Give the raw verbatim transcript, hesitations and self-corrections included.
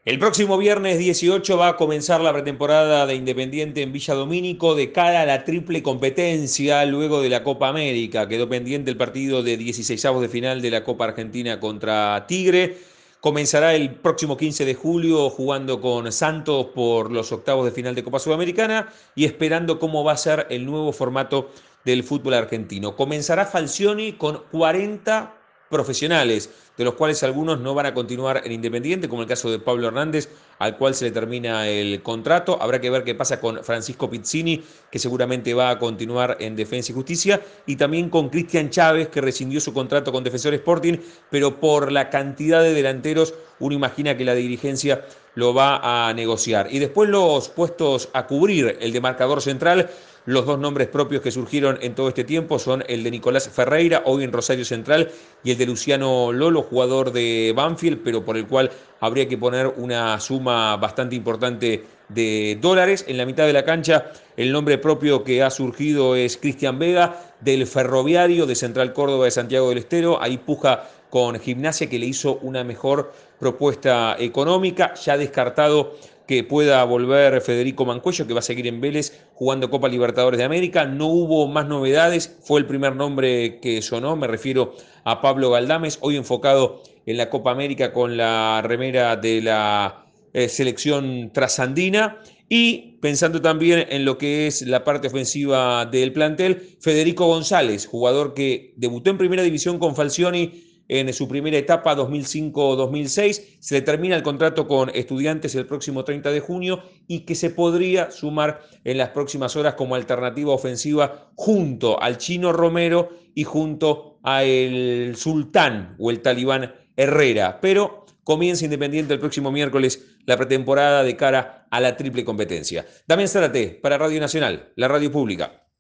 El próximo viernes dieciocho va a comenzar la pretemporada de Independiente en Villa Domínico de cara a la triple competencia luego de la Copa América. Quedó pendiente el partido de dieciseisavos de final de la Copa Argentina contra Tigre. Comenzará el próximo quince de julio jugando con Santos por los octavos de final de Copa Sudamericana y esperando cómo va a ser el nuevo formato del fútbol argentino. Comenzará Falcioni con cuarenta profesionales, de los cuales algunos no van a continuar en Independiente, como el caso de Pablo Hernández, al cual se le termina el contrato. Habrá que ver qué pasa con Francisco Pizzini, que seguramente va a continuar en Defensa y Justicia, y también con Cristian Chávez, que rescindió su contrato con Defensor Sporting, pero por la cantidad de delanteros, uno imagina que la dirigencia lo va a negociar. Y después los puestos a cubrir, el de marcador central. Los dos nombres propios que surgieron en todo este tiempo son el de Nicolás Ferreira, hoy en Rosario Central, y el de Luciano Lolo, jugador de Banfield, pero por el cual habría que poner una suma bastante importante de dólares. En la mitad de la cancha, el nombre propio que ha surgido es Cristian Vega, del Ferroviario de Central Córdoba de Santiago del Estero. Ahí puja con Gimnasia, que le hizo una mejor propuesta económica, ya descartado que pueda volver Federico Mancuello, que va a seguir en Vélez jugando Copa Libertadores de América. No hubo más novedades, fue el primer nombre que sonó, me refiero a Pablo Galdames, hoy enfocado en la Copa América con la remera de la eh, selección trasandina. Y pensando también en lo que es la parte ofensiva del plantel, Federico González, jugador que debutó en primera división con Falcioni en su primera etapa dos mil cinco dos mil seis, se le termina el contrato con Estudiantes el próximo treinta de junio y que se podría sumar en las próximas horas como alternativa ofensiva junto al Chino Romero y junto a el Sultán o el Talibán Herrera. Pero comienza Independiente el próximo miércoles la pretemporada de cara a la triple competencia. Damián Zárate para Radio Nacional, la radio pública.